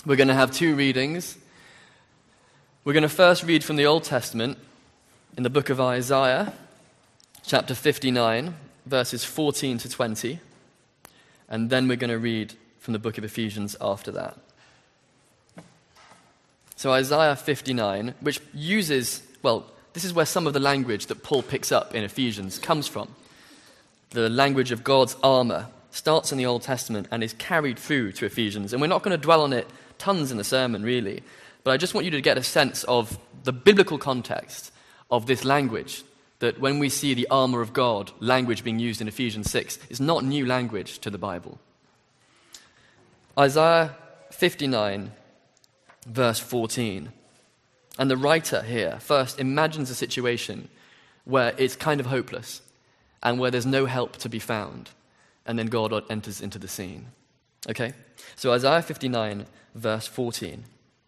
We're going to have two readings. We're going to first read from the Old Testament in the book of Isaiah, chapter 59, verses 14 to 20. And then we're going to read from the book of Ephesians after that. So Isaiah 59, which uses, this is where some of the language that Paul picks up in Ephesians comes from. The language of God's armor starts in the Old Testament and is carried through to Ephesians. And we're not going to dwell on it tons in the sermon, really. But I just want you to get a sense of the biblical context of this language, that when we see the armor of God language being used in Ephesians 6, is not new language to the Bible. Isaiah 59, verse 14. And the writer here first imagines a situation where it's kind of hopeless and where there's no help to be found. And then God enters into the scene. Okay? So Isaiah 59, verse 14.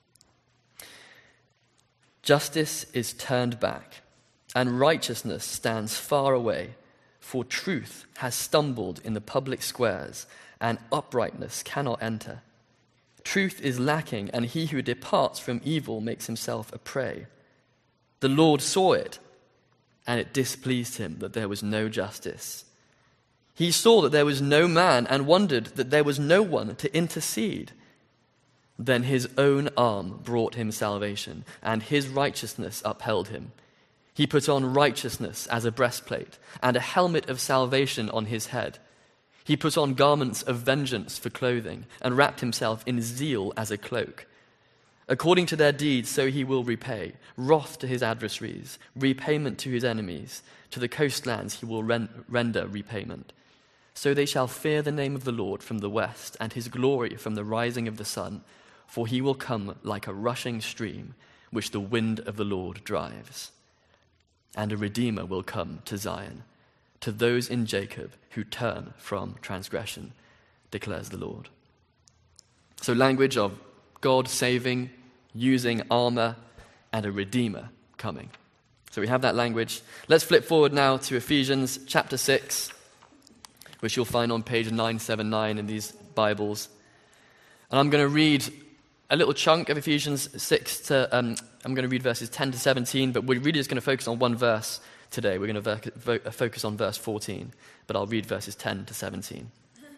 Justice is turned back, and righteousness stands far away, for truth has stumbled in the public squares, and uprightness cannot enter. Truth is lacking, and he who departs from evil makes himself a prey. The Lord saw it, and it displeased him that there was no justice. He saw that there was no man, and wondered that there was no one to intercede. Then his own arm brought him salvation, and his righteousness upheld him. He put on righteousness as a breastplate, and a helmet of salvation on his head. He put on garments of vengeance for clothing, and wrapped himself in zeal as a cloak. According to their deeds, so he will repay, wrath to his adversaries, repayment to his enemies. To the coastlands he will render repayment. So they shall fear the name of the Lord from the west, and his glory from the rising of the sun. For he will come like a rushing stream, which the wind of the Lord drives. And a Redeemer will come to Zion, to those in Jacob who turn from transgression, declares the Lord. So language of God saving, using armor, and a Redeemer coming. So we have that language. Let's flip forward now to Ephesians chapter 6, which you'll find on page 979 in these Bibles. And I'm going to read a little chunk of Ephesians 6 I'm going to read verses 10 to 17, but we're really just going to focus on one verse today. We're going to focus on verse 14, but I'll read verses 10 to 17.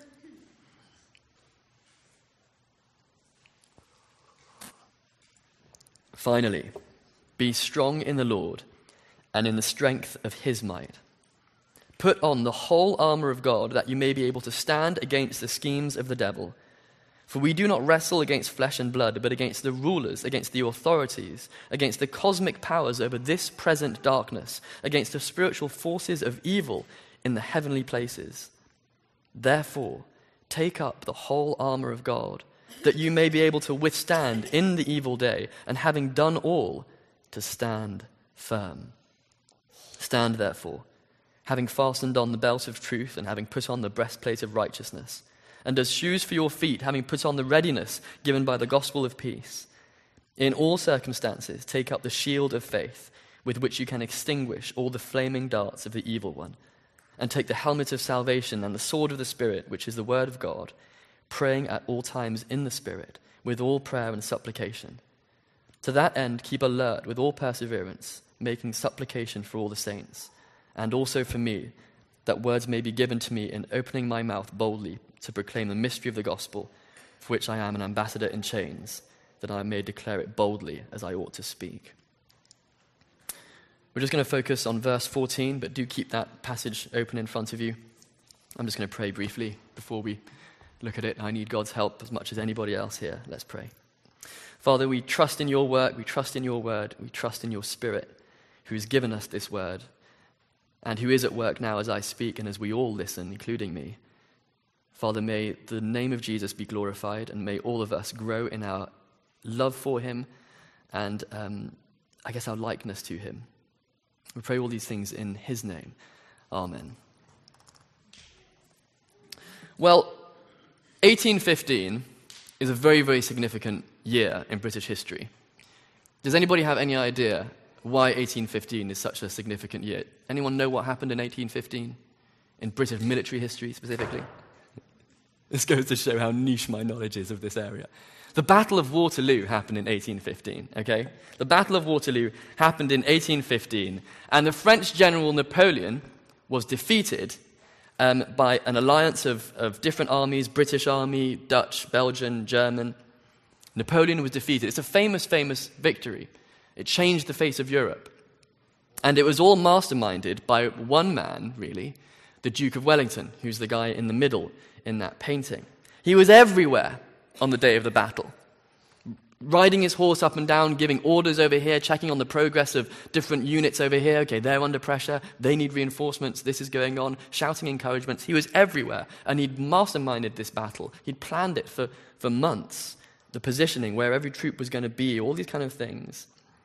Finally, be strong in the Lord and in the strength of his might. Put on the whole armor of God, that you may be able to stand against the schemes of the devil. For we do not wrestle against flesh and blood, but against the rulers, against the authorities, against the cosmic powers over this present darkness, against the spiritual forces of evil in the heavenly places. Therefore, take up the whole armor of God, that you may be able to withstand in the evil day, and having done all, to stand firm. Stand therefore, having fastened on the belt of truth, and having put on the breastplate of righteousness, and as shoes for your feet, having put on the readiness given by the gospel of peace. In all circumstances, take up the shield of faith, with which you can extinguish all the flaming darts of the evil one, and take the helmet of salvation and the sword of the Spirit, which is the word of God, praying at all times in the Spirit, with all prayer and supplication. To that end, keep alert with all perseverance, making supplication for all the saints, and also for me, that words may be given to me in opening my mouth boldly to proclaim the mystery of the gospel, for which I am an ambassador in chains, that I may declare it boldly as I ought to speak. We're just going to focus on verse 14, but do keep that passage open in front of you. I'm just going to pray briefly before we look at it. I need God's help as much as anybody else here. Let's pray. Father, we trust in your work, we trust in your word, we trust in your Spirit, who has given us this word, and who is at work now as I speak and as we all listen, including me. Father, may the name of Jesus be glorified, and may all of us grow in our love for him and, our likeness to him. We pray all these things in his name. Amen. Well, 1815 is a very, very significant year in British history. Does anybody have any idea why 1815 is such a significant year? Anyone know what happened in 1815? In British military history specifically? This goes to show how niche my knowledge is of this area. The Battle of Waterloo happened in 1815, okay? The Battle of Waterloo happened in 1815, and the French general Napoleon was defeated by an alliance of different armies, British army, Dutch, Belgian, German. Napoleon was defeated. It's a famous, famous victory. It changed the face of Europe. And it was all masterminded by one man, really, the Duke of Wellington, who's the guy in the middle in that painting. He was everywhere on the day of the battle, riding his horse up and down, giving orders over here, checking on the progress of different units over here. Okay, they're under pressure, they need reinforcements, this is going on, shouting encouragements. He was everywhere, and he'd masterminded this battle. He'd planned it for months, the positioning, where every troop was going to be, all these kind of things.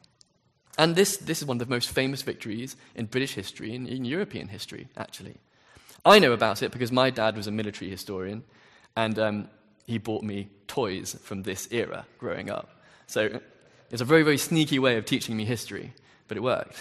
And this is one of the most famous victories in British history, in European history, actually. I know about it because my dad was a military historian, and he bought me toys from this era growing up. So it's a very, very sneaky way of teaching me history, but it worked.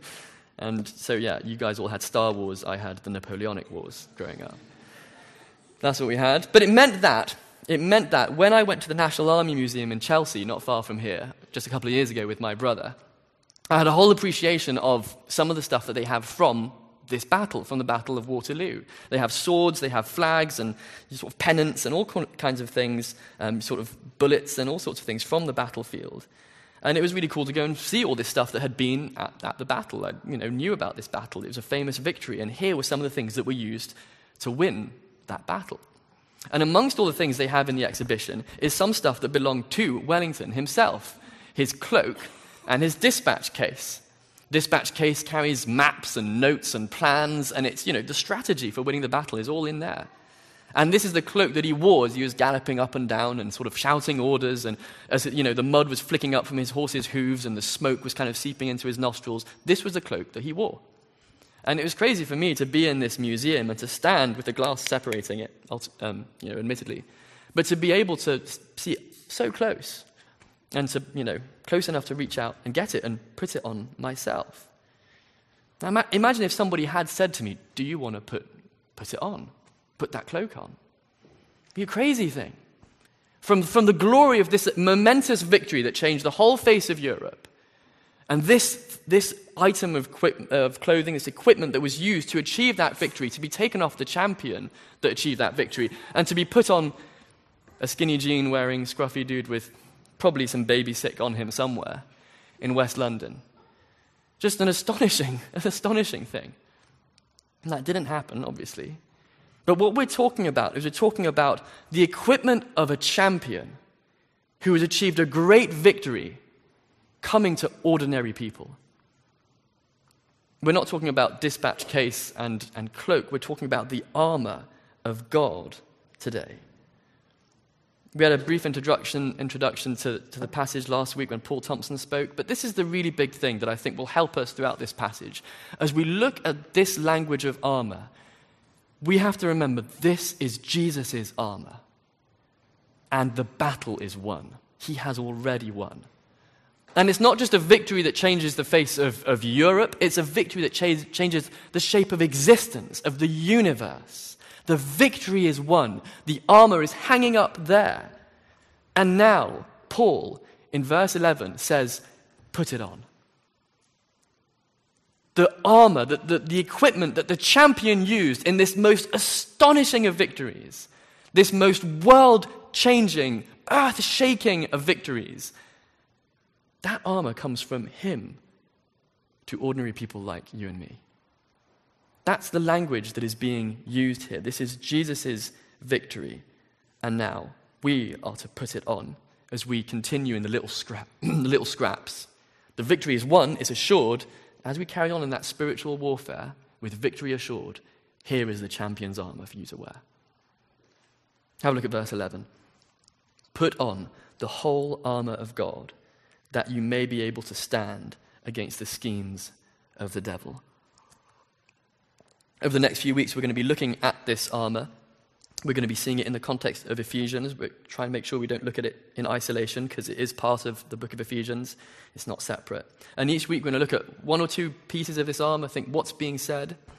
And so, yeah, you guys all had Star Wars, I had the Napoleonic Wars growing up. That's what we had. But it meant that when I went to the National Army Museum in Chelsea, not far from here, just a couple of years ago with my brother, I had a whole appreciation of some of the stuff that they have from this battle, from the Battle of Waterloo. They have swords, they have flags, and sort of pennants, and all kinds of things, sort of bullets, and all sorts of things from the battlefield. And it was really cool to go and see all this stuff that had been at the battle. I knew about this battle. It was a famous victory, and here were some of the things that were used to win that battle. And amongst all the things they have in the exhibition is some stuff that belonged to Wellington himself, his cloak and his dispatch case. Dispatch case carries maps and notes and plans, and it's, the strategy for winning the battle is all in there. And this is the cloak that he wore as he was galloping up and down and sort of shouting orders, and as the mud was flicking up from his horse's hooves and the smoke was kind of seeping into his nostrils. This was the cloak that he wore. And it was crazy for me to be in this museum and to stand with the glass separating it, admittedly, but to be able to see it so close and to, close enough to reach out and get it and put it on myself. Now, imagine if somebody had said to me, do you want to put it on? Put that cloak on? It'd be a crazy thing. From the glory of this momentous victory that changed the whole face of Europe, and this item of clothing, this equipment that was used to achieve that victory, to be taken off the champion that achieved that victory, and to be put on a skinny jean-wearing scruffy dude with probably some baby sick on him somewhere in West London. Just an astonishing thing. And that didn't happen, obviously. But what we're talking about is we're talking about the equipment of a champion who has achieved a great victory coming to ordinary people. We're not talking about dispatch case and cloak. We're talking about the armor of God today. We had a brief introduction to the passage last week when Paul Thompson spoke, but this is the really big thing that I think will help us throughout this passage. As we look at this language of armor, we have to remember this is Jesus' armor, and the battle is won. He has already won. And it's not just a victory that changes the face of Europe, it's a victory that changes the shape of existence, of the universe. The victory is won. The armor is hanging up there. And now, Paul, in verse 11, says, put it on. The armor, the equipment that the champion used in this most astonishing of victories, this most world-changing, earth-shaking of victories, that armor comes from him to ordinary people like you and me. That's the language that is being used here. This is Jesus' victory. And now we are to put it on as we continue in the little scraps. The victory is won, it's assured. As we carry on in that spiritual warfare with victory assured, here is the champion's armor for you to wear. Have a look at verse 11. Put on the whole armor of God, that you may be able to stand against the schemes of the devil. Over the next few weeks, we're going to be looking at this armor. We're going to be seeing it in the context of Ephesians. We're trying to make sure we don't look at it in isolation because it is part of the book of Ephesians. It's not separate. And each week, we're going to look at one or two pieces of this armor, think what's being said.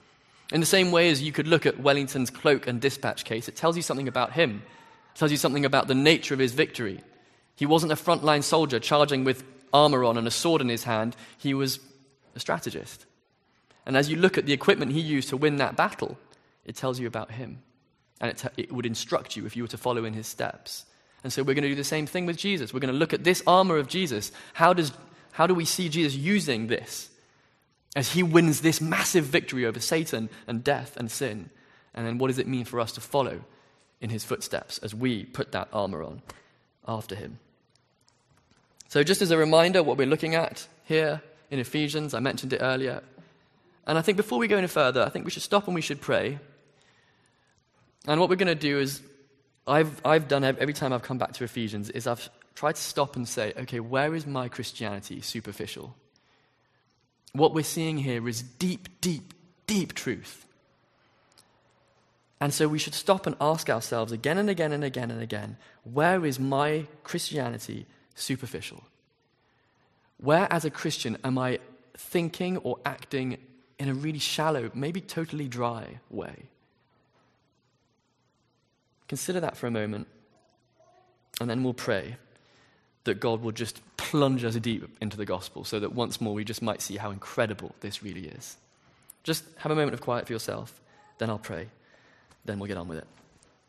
In the same way as you could look at Wellington's cloak and dispatch case, it tells you something about him. It tells you something about the nature of his victory. He wasn't a frontline soldier charging with armor on and a sword in his hand. He was a strategist. And as you look at the equipment he used to win that battle, it tells you about him. And it would instruct you if you were to follow in his steps. And so we're going to do the same thing with Jesus. We're going to look at this armor of Jesus. How do we see Jesus using this as he wins this massive victory over Satan and death and sin? And then what does it mean for us to follow in his footsteps as we put that armor on after him? So just as a reminder, what we're looking at here in Ephesians, I mentioned it earlier. And I think before we go any further, I think we should stop and we should pray. And what we're going to do is, I've done every time I've come back to Ephesians, is I've tried to stop and say, okay, where is my Christianity superficial? What we're seeing here is deep, deep, deep truth. And so we should stop and ask ourselves again and again and again and again, where is my Christianity superficial? Where as a Christian am I thinking or acting in a really shallow, maybe totally dry way? Consider that for a moment, and then we'll pray that God will just plunge us deep into the gospel so that once more we just might see how incredible this really is. Just have a moment of quiet for yourself, then I'll pray, then we'll get on with it.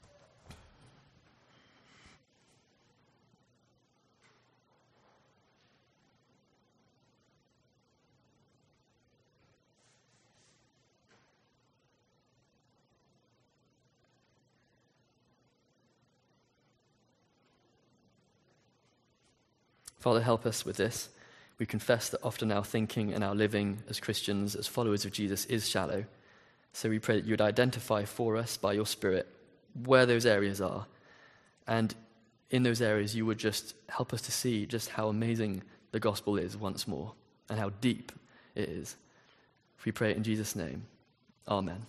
Father, help us with this. We confess that often our thinking and our living as Christians, as followers of Jesus, is shallow. So we pray that you would identify for us by your Spirit where those areas are. And in those areas, you would just help us to see just how amazing the gospel is once more and how deep it is. If we pray it in Jesus' name, amen.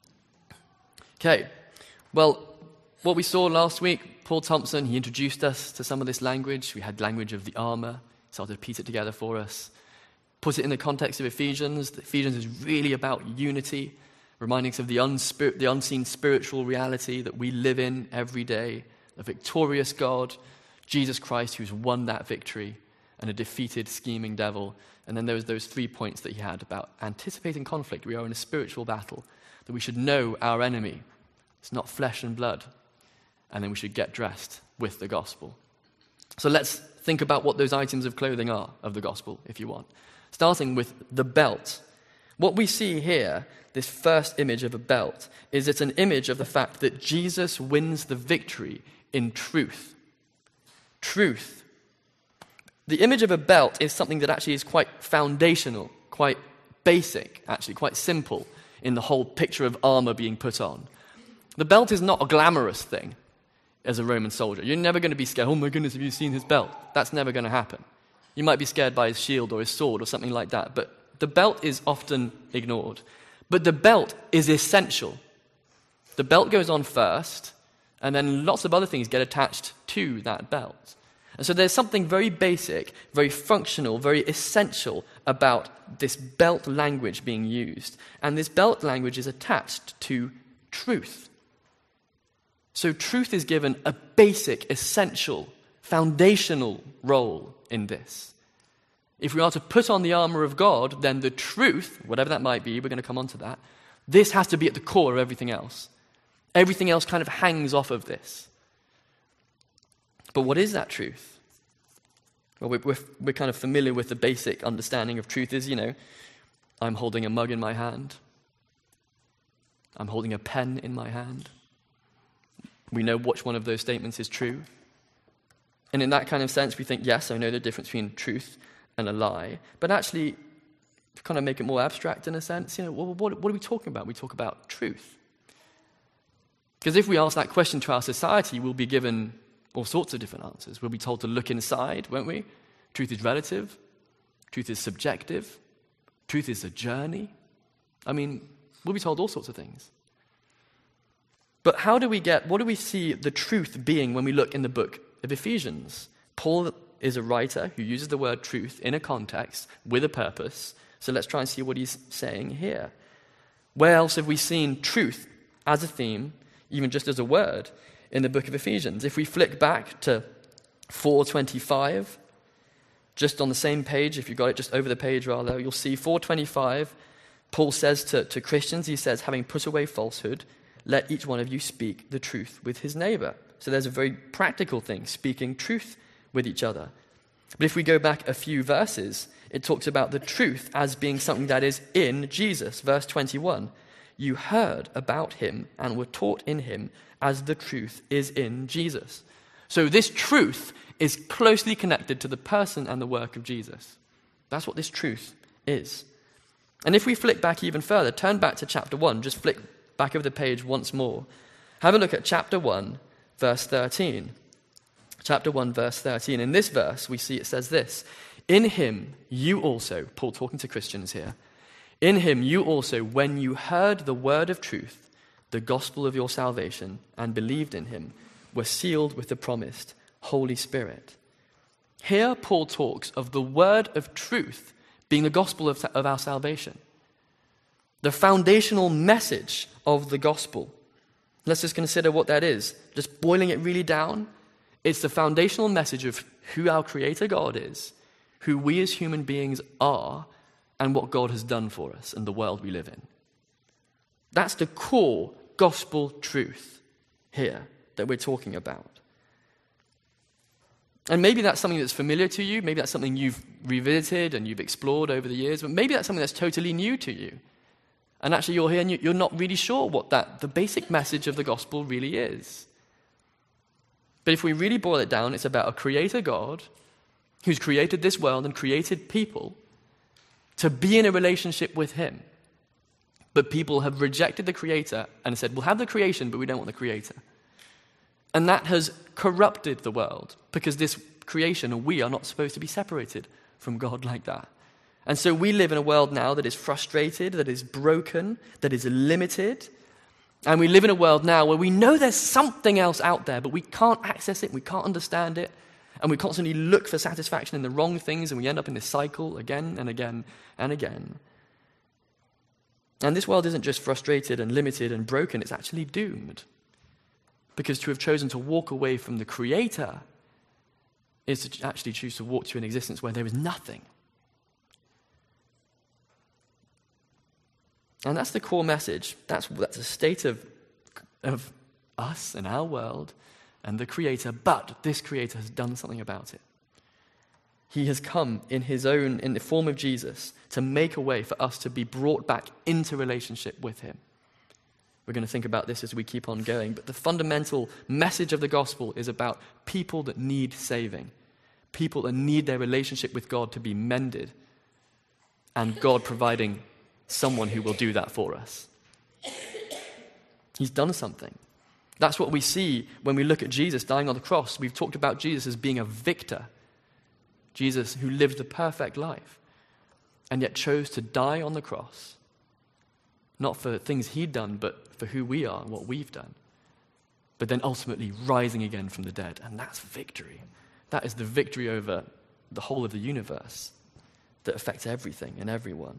Okay, well, what we saw last week, Paul Thompson, he introduced us to some of this language. We had language of the armor, started to piece it together for us. Put it in the context of Ephesians. Ephesians is really about unity, reminding us of the unseen spiritual reality that we live in every day, a victorious God, Jesus Christ who's won that victory, and a defeated, scheming devil. And then there was those 3 points that he had about anticipating conflict. We are in a spiritual battle, that we should know our enemy. It's not flesh and blood. And then we should get dressed with the gospel. So let's think about what those items of clothing are of the gospel, if you want. Starting with the belt. What we see here, this first image of a belt, is it's an image of the fact that Jesus wins the victory in truth. Truth. The image of a belt is something that actually is quite foundational, quite basic, actually, quite simple in the whole picture of armor being put on. The belt is not a glamorous thing. As a Roman soldier, you're never going to be scared, oh my goodness, have you seen his belt? That's never going to happen. You might be scared by his shield or his sword or something like that, but the belt is often ignored. But the belt is essential. The belt goes on first, and then lots of other things get attached to that belt. And so there's something very basic, very functional, very essential about this belt language being used. And this belt language is attached to truth. So truth is given a basic, essential, foundational role in this. If we are to put on the armor of God, then the truth, whatever that might be, we're going to come on to that, this has to be at the core of everything else. Everything else kind of hangs off of this. But what is that truth? Well, we're kind of familiar with the basic understanding of truth is, I'm holding a mug in my hand. I'm holding a pen in my hand. We know which one of those statements is true. And in that kind of sense, we think, yes, I know the difference between truth and a lie. But actually, to kind of make it more abstract in a sense, what are we talking about? We talk about truth. Because if we ask that question to our society, we'll be given all sorts of different answers. We'll be told to look inside, won't we? Truth is relative. Truth is subjective. Truth is a journey. We'll be told all sorts of things. But what do we see the truth being when we look in the book of Ephesians? Paul is a writer who uses the word truth in a context with a purpose. So let's try and see what he's saying here. Where else have we seen truth as a theme, even just as a word, in the book of Ephesians? If we flick back to 4:25, just on the same page, if you've got it just over the page rather, you'll see 4:25, Paul says to Christians, he says, having put away falsehood, let each one of you speak the truth with his neighbor. So there's a very practical thing, speaking truth with each other. But if we go back a few verses, it talks about the truth as being something that is in Jesus. Verse 21, you heard about him and were taught in him as the truth is in Jesus. So this truth is closely connected to the person and the work of Jesus. That's what this truth is. And if we flick back even further, turn back to chapter 1, just flick back over the page once more. Have a look at chapter 1, verse 13. Chapter 1, verse 13. In this verse, we see it says this, in him you also, Paul talking to Christians here, in him you also, when you heard the word of truth, the gospel of your salvation, and believed in him, were sealed with the promised Holy Spirit. Here Paul talks of the word of truth being the gospel of our salvation. The foundational message of the gospel. Let's just consider what that is. Just boiling it really down. It's the foundational message of who our Creator God is, who we as human beings are, and what God has done for us and the world we live in. That's the core gospel truth here that we're talking about. And maybe that's something that's familiar to you, maybe that's something you've revisited and you've explored over the years, but maybe that's something that's totally new to you. And actually you're here and you're not really sure what the basic message of the gospel really is. But if we really boil it down, it's about a creator God who's created this world and created people to be in a relationship with him. But people have rejected the creator and said, we'll have the creation, but we don't want the creator. And that has corrupted the world because this creation and we are not supposed to be separated from God like that. And so we live in a world now that is frustrated, that is broken, that is limited. And we live in a world now where we know there's something else out there, but we can't access it, we can't understand it, and we constantly look for satisfaction in the wrong things, and we end up in this cycle again and again and again. And this world isn't just frustrated and limited and broken, it's actually doomed. Because to have chosen to walk away from the Creator is to actually choose to walk to an existence where there is nothing. And that's the core message. That's a state of us and our world and the Creator, but this Creator has done something about it. He has come in the form of Jesus, to make a way for us to be brought back into relationship with him. We're going to think about this as we keep on going, but the fundamental message of the gospel is about people that need saving, people that need their relationship with God to be mended, and God providing someone who will do that for us. He's done something. That's what we see when we look at Jesus dying on the cross. We've talked about Jesus as being a victor. Jesus who lived the perfect life and yet chose to die on the cross. Not for things he'd done, but for who we are and what we've done. But then ultimately rising again from the dead. And that's victory. That is the victory over the whole of the universe that affects everything and everyone.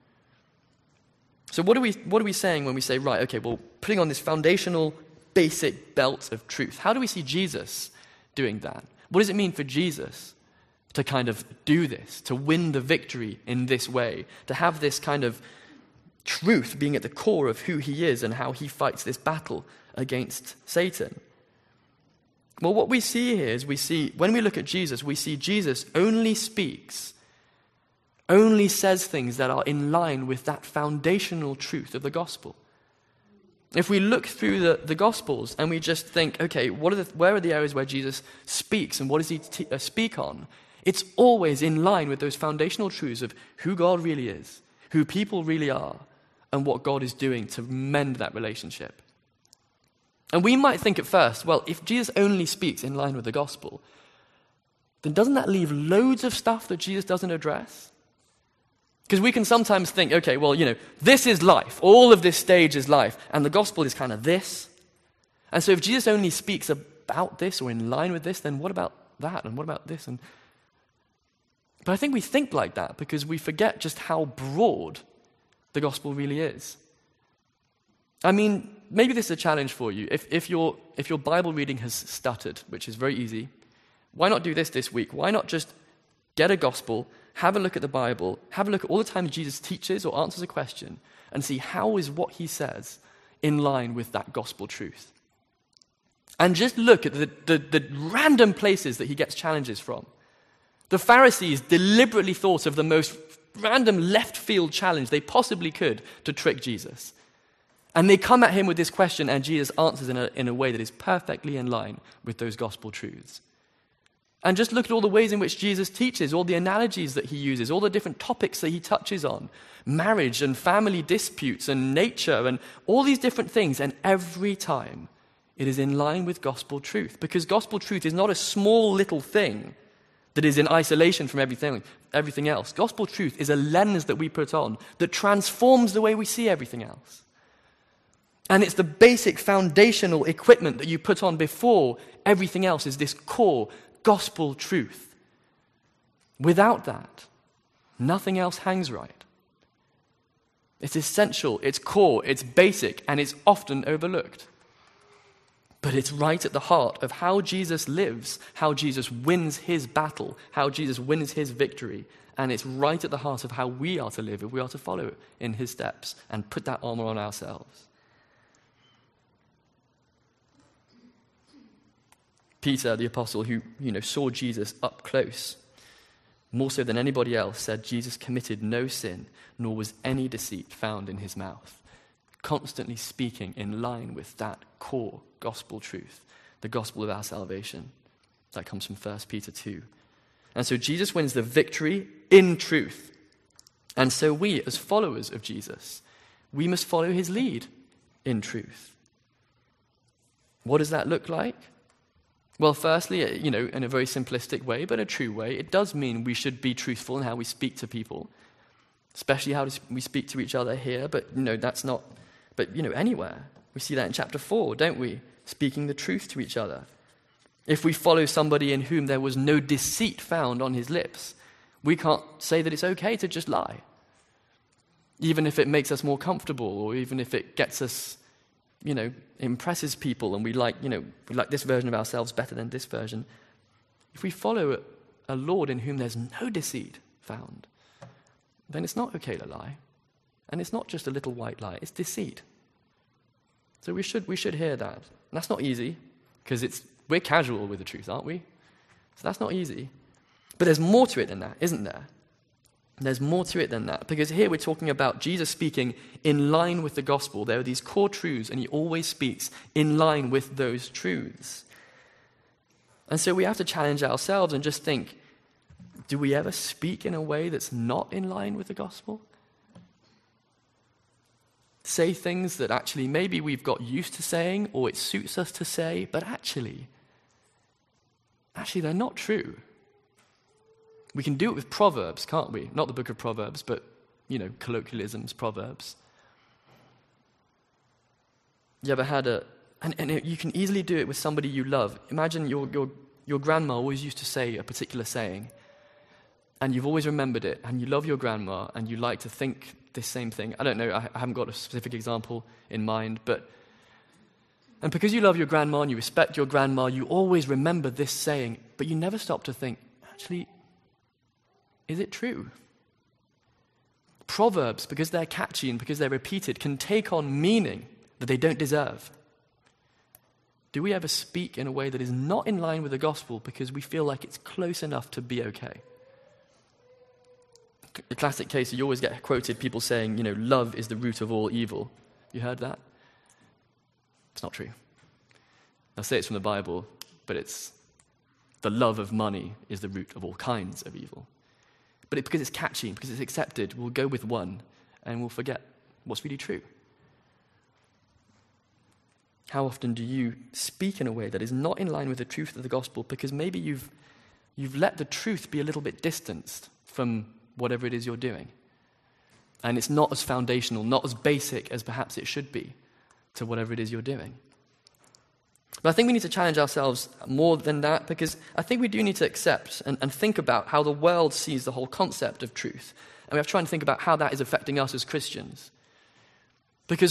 So what are we saying when we say, right, okay, well, putting on this foundational, basic belt of truth, how do we see Jesus doing that? What does it mean for Jesus to kind of do this, to win the victory in this way, to have this kind of truth being at the core of who he is and how he fights this battle against Satan? Well, what we see here is when we look at Jesus, we see Jesus only speaks, only says things that are in line with that foundational truth of the gospel. If we look through the Gospels and we just think, okay, where are the areas where Jesus speaks and what does he speak on? It's always in line with those foundational truths of who God really is, who people really are, and what God is doing to mend that relationship. And we might think at first, well, if Jesus only speaks in line with the gospel, then doesn't that leave loads of stuff that Jesus doesn't address? Because we can sometimes think, okay, well, this is life. All of this stage is life. And the gospel is kind of this. And so if Jesus only speaks about this or in line with this, then what about that? And what about this? But I think we think like that because we forget just how broad the gospel really is. I mean, maybe this is a challenge for you. If your Bible reading has stuttered, which is very easy, why not do this week? Why not just get a gospel, have a look at the Bible, have a look at all the times Jesus teaches or answers a question, and see how is what he says in line with that gospel truth. And just look at the random places that he gets challenges from. The Pharisees deliberately thought of the most random left field challenge they possibly could to trick Jesus. And they come at him with this question, and Jesus answers in a way that is perfectly in line with those gospel truths. And just look at all the ways in which Jesus teaches, all the analogies that he uses, all the different topics that he touches on, marriage and family disputes and nature and all these different things. And every time it is in line with gospel truth, because gospel truth is not a small little thing that is in isolation from everything else. Gospel truth is a lens that we put on that transforms the way we see everything else. And it's the basic foundational equipment that you put on before everything else is this core gospel truth. Without that, nothing else hangs right. It's essential, it's core, it's basic, and it's often overlooked. But it's right at the heart of how Jesus lives, how Jesus wins his battle, how Jesus wins his victory. And it's right at the heart of how we are to live if we are to follow in his steps and put that armor on ourselves. Peter, the apostle who saw Jesus up close, more so than anybody else, said Jesus committed no sin, nor was any deceit found in his mouth. Constantly speaking in line with that core gospel truth, the gospel of our salvation. That comes from 1 Peter 2. And so Jesus wins the victory in truth. And so we, as followers of Jesus, we must follow his lead in truth. What does that look like? Well, firstly, in a very simplistic way, but a true way, it does mean we should be truthful in how we speak to people, especially how we speak to each other here, but anywhere. We see that in chapter 4, don't we? Speaking the truth to each other. If we follow somebody in whom there was no deceit found on his lips, we can't say that it's okay to just lie. Even if it makes us more comfortable, or even if it gets us impresses people and we like this version of ourselves better than this version. If we follow a Lord in whom there's no deceit found, then it's not okay to lie. And it's not just a little white lie, it's deceit. So we should hear that. And that's not easy, because we're casual with the truth, aren't we? So that's not easy. But there's more to it than that, isn't there? There's more to it than that, because here we're talking about Jesus speaking in line with the gospel. There are these core truths, and he always speaks in line with those truths. And so we have to challenge ourselves and just think, do we ever speak in a way that's not in line with the gospel? Say things that actually maybe we've got used to saying, or it suits us to say, but actually they're not true. We can do it with Proverbs, can't we? Not the book of Proverbs, but, colloquialisms, Proverbs. You ever had and you can easily do it with somebody you love. Imagine your grandma always used to say a particular saying, and you've always remembered it, and you love your grandma, and you like to think this same thing. I don't know, I haven't got a specific example in mind, and because you love your grandma and you respect your grandma, you always remember this saying, but you never stop to think, actually, is it true? Proverbs, because they're catchy and because they're repeated, can take on meaning that they don't deserve. Do we ever speak in a way that is not in line with the gospel because we feel like it's close enough to be okay? The classic case, you always get quoted people saying, love is the root of all evil. You heard that? It's not true. They'll say it's from the Bible, but it's the love of money is the root of all kinds of evil. But because it's catchy, because it's accepted, we'll go with one and we'll forget what's really true. How often do you speak in a way that is not in line with the truth of the gospel because maybe you've let the truth be a little bit distanced from whatever it is you're doing? And it's not as foundational, not as basic as perhaps it should be to whatever it is you're doing. But I think we need to challenge ourselves more than that, because I think we do need to accept and think about how the world sees the whole concept of truth. And we have to try and think about how that is affecting us as Christians. Because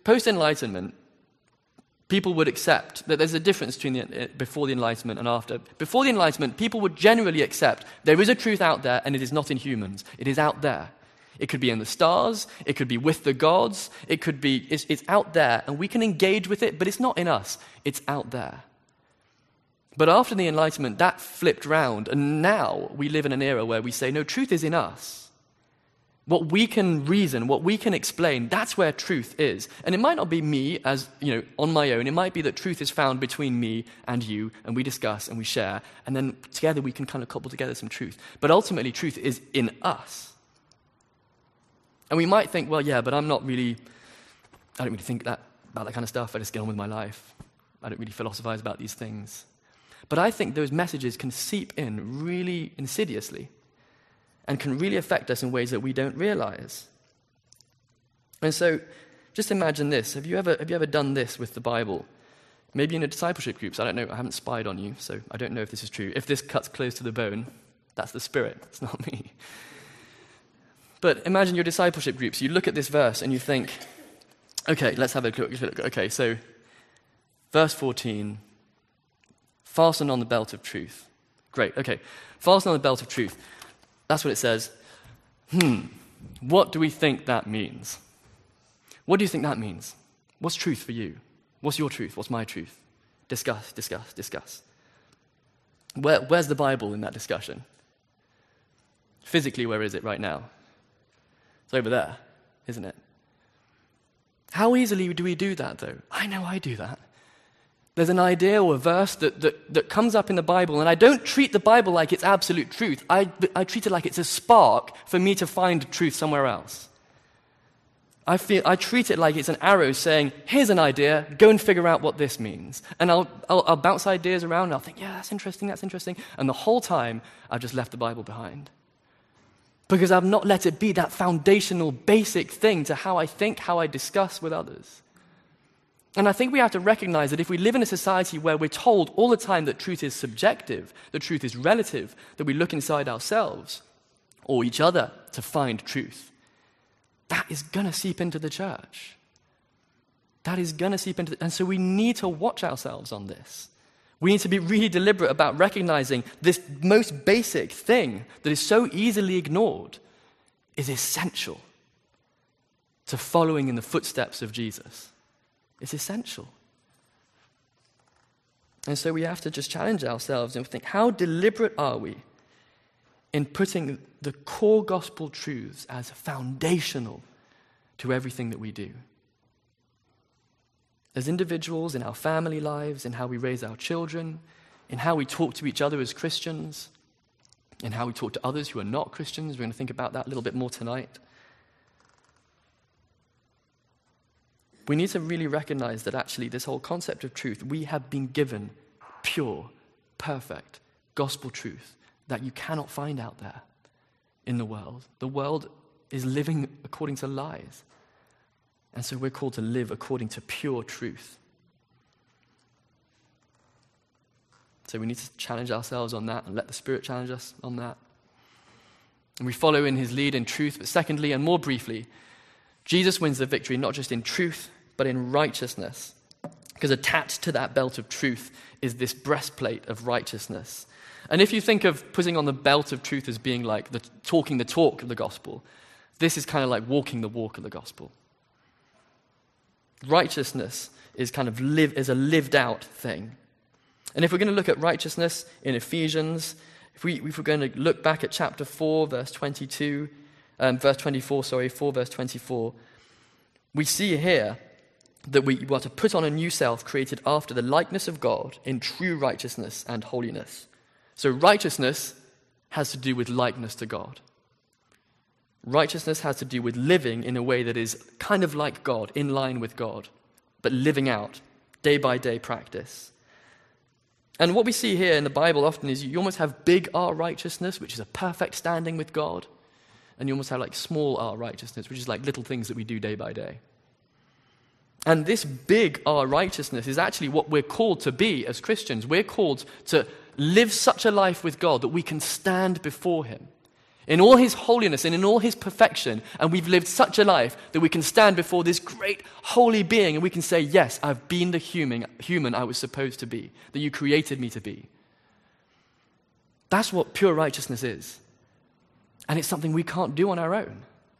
post-Enlightenment, people would accept that there's a difference between before the Enlightenment and after. Before the Enlightenment, people would generally accept there is a truth out there and it is not in humans. It is out there. It could be in the stars. It could be with the gods. It could be, it's out there and we can engage with it, but it's not in us. It's out there. But after the Enlightenment, that flipped round, and now we live in an era where we say, no, truth is in us. What we can reason, what we can explain, that's where truth is. And it might not be me as, on my own. It might be that truth is found between me and you, and we discuss and we share, and then together we can kind of cobble together some truth. But ultimately, truth is in us. And we might think, well, yeah, but I don't really think about that kind of stuff. I just get on with my life. I don't really philosophize about these things. But I think those messages can seep in really insidiously and can really affect us in ways that we don't realize. And so, just imagine this. Have you ever done this with the Bible? Maybe in a discipleship groups. I don't know. I haven't spied on you, so I don't know if this is true. If this cuts close to the bone, that's the Spirit. It's not me. But imagine your discipleship groups. You look at this verse and you think, okay, let's have a look. Okay, so verse 14, fasten on the belt of truth. Great, okay. Fasten on the belt of truth. That's what it says. What do we think that means? What do you think that means? What's truth for you? What's your truth? What's my truth? Discuss. Where's the Bible in that discussion? Physically, where is it right now? It's over there, isn't it? How easily do we do that, though? I know I do that. There's an idea or a verse that comes up in the Bible, and I don't treat the Bible like it's absolute truth. I treat it like it's a spark for me to find truth somewhere else. I treat it like it's an arrow saying, here's an idea, go and figure out what this means. And I'll bounce ideas around, and I'll think, yeah, that's interesting. And the whole time, I've just left the Bible behind. Because I've not let it be that foundational, basic thing to how I think, how I discuss with others. And I think we have to recognize that if we live in a society where we're told all the time that truth is subjective, that truth is relative, that we look inside ourselves or each other to find truth, that is going to seep into the church. And so we need to watch ourselves on this. We need to be really deliberate about recognizing this most basic thing that is so easily ignored is essential to following in the footsteps of Jesus. It's essential. And so we have to just challenge ourselves and think, how deliberate are we in putting the core gospel truths as foundational to everything that we do? As individuals, in our family lives, in how we raise our children, in how we talk to each other as Christians, in how we talk to others who are not Christians. We're going to think about that a little bit more tonight. We need to really recognize that actually this whole concept of truth, we have been given pure, perfect gospel truth that you cannot find out there in the world. The world is living according to lies. And so we're called to live according to pure truth. So we need to challenge ourselves on that and let the Spirit challenge us on that. And we follow in his lead in truth. But secondly, and more briefly, Jesus wins the victory not just in truth, but in righteousness. Because attached to that belt of truth is this breastplate of righteousness. And if you think of putting on the belt of truth as being like talking the talk of the gospel, this is kind of like walking the walk of the gospel. Righteousness is kind of is a lived out thing. And if we're going to look at righteousness in Ephesians, if we're going to look back at chapter 4, verse 24, verse 24, we see here that we are to put on a new self created after the likeness of God in true righteousness and holiness. So righteousness has to do with likeness to God. Righteousness has to do with living in a way that is kind of like God, in line with God, but living out day-by-day practice. And what we see here in the Bible often is you almost have big R righteousness, which is a perfect standing with God, and you almost have like small R righteousness, which is like little things that we do day by day. And this big R righteousness is actually what we're called to be as Christians. We're called to live such a life with God that we can stand before him in all his holiness and in all his perfection, and we've lived such a life that we can stand before this great holy being and we can say, yes, I've been the human I was supposed to be, that you created me to be. That's what pure righteousness is. And it's something we can't do on our own.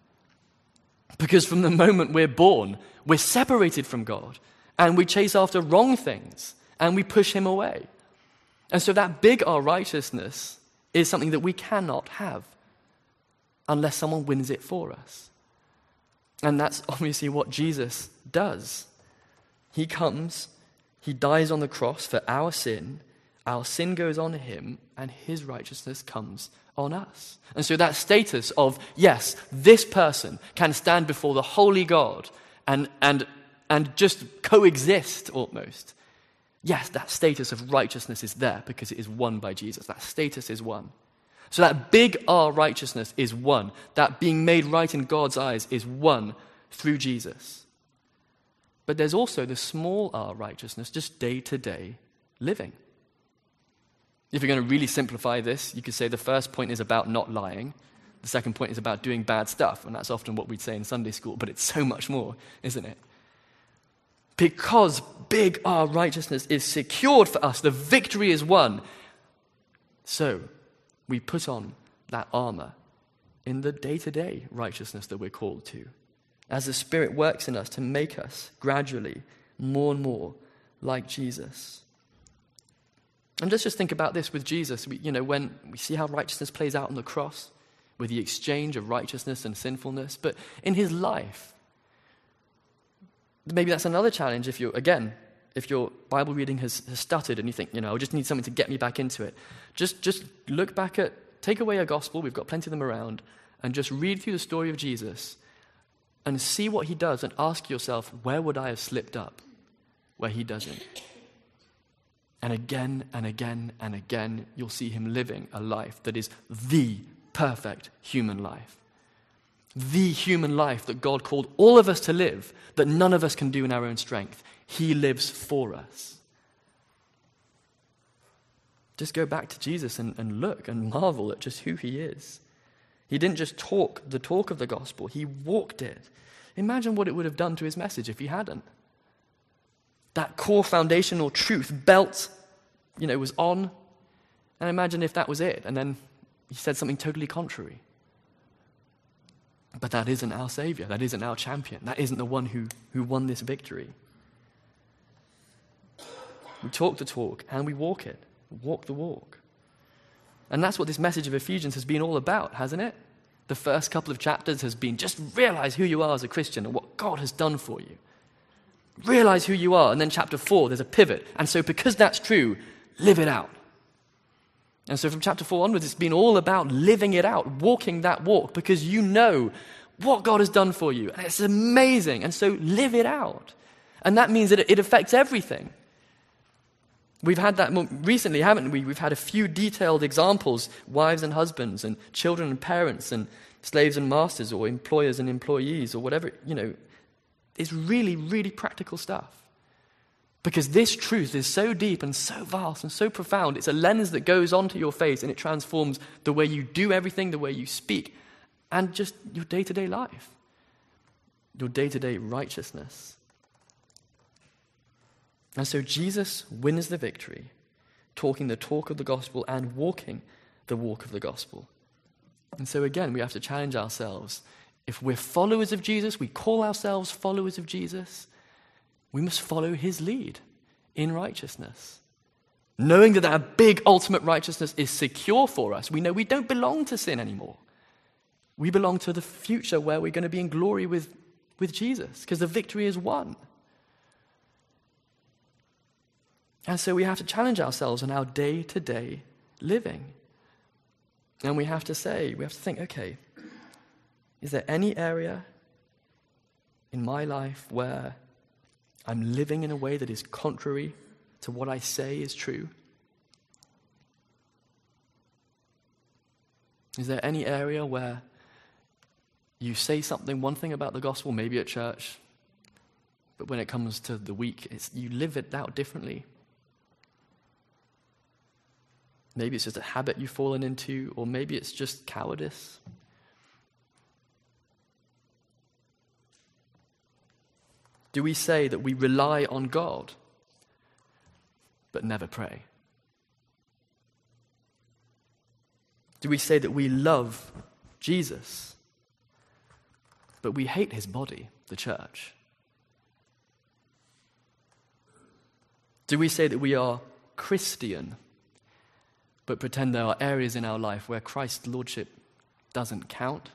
Because from the moment we're born, we're separated from God, and we chase after wrong things, and we push him away. And so that big R righteousness is something that we cannot have unless someone wins it for us. And that's obviously what Jesus does. He comes, he dies on the cross for our sin goes on him, and his righteousness comes on us. And so that status of, yes, this person can stand before the holy God and just coexist almost. Yes, that status of righteousness is there because it is won by Jesus. That status is won. So that big R righteousness is won. That being made right in God's eyes is won through Jesus. But there's also the small r righteousness, just day-to-day living. If you're going to really simplify this, you could say the first point is about not lying. The second point is about doing bad stuff, and that's often what we'd say in Sunday school, but it's so much more, isn't it? Because big R righteousness is secured for us, the victory is won. So we put on that armor in the day-to-day righteousness that we're called to, as the Spirit works in us to make us gradually more and more like Jesus. And let's just think about this with Jesus. When we see how righteousness plays out on the cross, with the exchange of righteousness and sinfulness, but in his life, maybe that's another challenge if your Bible reading has stuttered and you think, I just need something to get me back into it. Just look back take away a gospel, we've got plenty of them around, and just read through the story of Jesus and see what he does and ask yourself, where would I have slipped up where he doesn't? And again and again and again, you'll see him living a life that is the perfect human life. The human life that God called all of us to live, that none of us can do in our own strength. He lives for us. Just go back to Jesus and look and marvel at just who he is. He didn't just talk the talk of the gospel, he walked it. Imagine what it would have done to his message if he hadn't. That core foundational truth belt, was on. And imagine if that was it, and then he said something totally contrary. But that isn't our Savior. That isn't our champion. That isn't the one who won this victory. We talk the talk and we walk it. Walk the walk. And that's what this message of Ephesians has been all about, hasn't it? The first couple of chapters has been just realize who you are as a Christian and what God has done for you. Realize who you are. And then chapter 4, there's a pivot. And so because that's true, live it out. And so from chapter 4 onwards, it's been all about living it out, walking that walk, because you know what God has done for you. And it's amazing. And so live it out. And that means that it affects everything. We've had that more recently, haven't we? We've had a few detailed examples, wives and husbands, and children and parents, and slaves and masters, or employers and employees, or whatever, It's really, really practical stuff. Because this truth is so deep and so vast and so profound. It's a lens that goes onto your face and it transforms the way you do everything, the way you speak, and just your day-to-day life, your day-to-day righteousness. And so Jesus wins the victory, talking the talk of the gospel and walking the walk of the gospel. And so again, we have to challenge ourselves. If we're followers of Jesus, we call ourselves followers of Jesus, we must follow his lead in righteousness. Knowing that our big ultimate righteousness is secure for us. We know we don't belong to sin anymore. We belong to the future where we're going to be in glory with Jesus, because the victory is won. And so we have to challenge ourselves in our day-to-day living. And we have to think, okay, is there any area in my life where I'm living in a way that is contrary to what I say is true? Is there any area where you say one thing about the gospel, maybe at church, but when it comes to the week, you live it out differently? Maybe it's just a habit you've fallen into, or maybe it's just cowardice. Do we say that we rely on God, but never pray? Do we say that we love Jesus, but we hate his body, the church? Do we say that we are Christian, but pretend there are areas in our life where Christ's lordship doesn't count?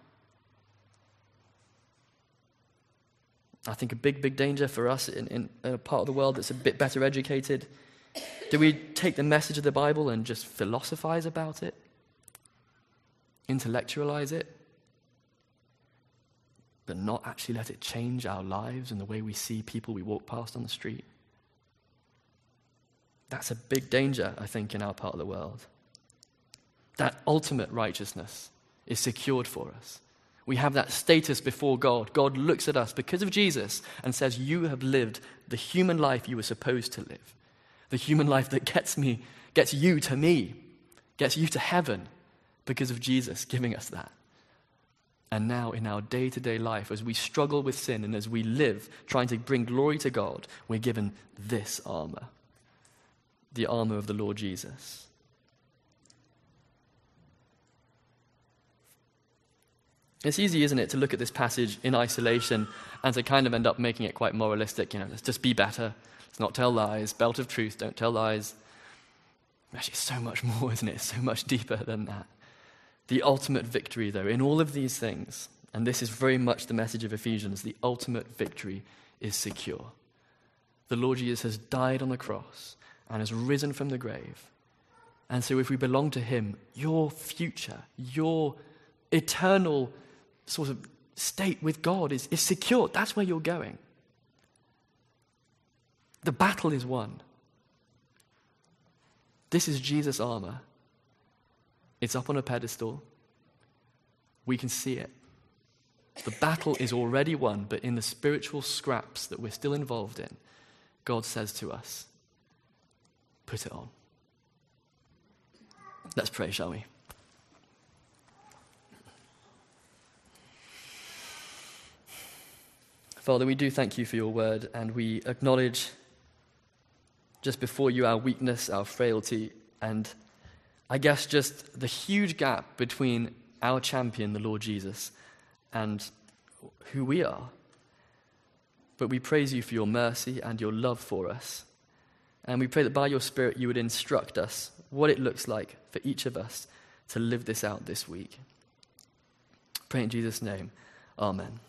I think a big danger for us in a part of the world that's a bit better educated. Do we take the message of the Bible and just philosophize about it? Intellectualize it? But not actually let it change our lives and the way we see people we walk past on the street? That's a big danger, I think, in our part of the world. That ultimate righteousness is secured for us. We have that status before God. God looks at us because of Jesus and says, you have lived the human life you were supposed to live. The human life that gets you to me, gets you to heaven because of Jesus giving us that. And now in our day-to-day life, as we struggle with sin and as we live trying to bring glory to God, we're given this armor. The armor of the Lord Jesus. It's easy, isn't it, to look at this passage in isolation and to kind of end up making it quite moralistic. Let's just be better. Let's not tell lies. Belt of truth, don't tell lies. Actually, it's so much more, isn't it? It's so much deeper than that. The ultimate victory, though, in all of these things, and this is very much the message of Ephesians, the ultimate victory is secure. The Lord Jesus has died on the cross and has risen from the grave. And so if we belong to him, your future, your eternal sort of state with God is secure. That's where you're going. The battle is won. This is Jesus' armor. It's up on a pedestal. We can see it. The battle is already won, but in the spiritual scraps that we're still involved in, God says to us, put it on. Let's pray, shall we? Father, we do thank you for your word, and we acknowledge just before you our weakness, our frailty, and I guess just the huge gap between our champion, the Lord Jesus, and who we are. But we praise you for your mercy and your love for us. And we pray that by your Spirit you would instruct us what it looks like for each of us to live this out this week. Pray in Jesus' name. Amen.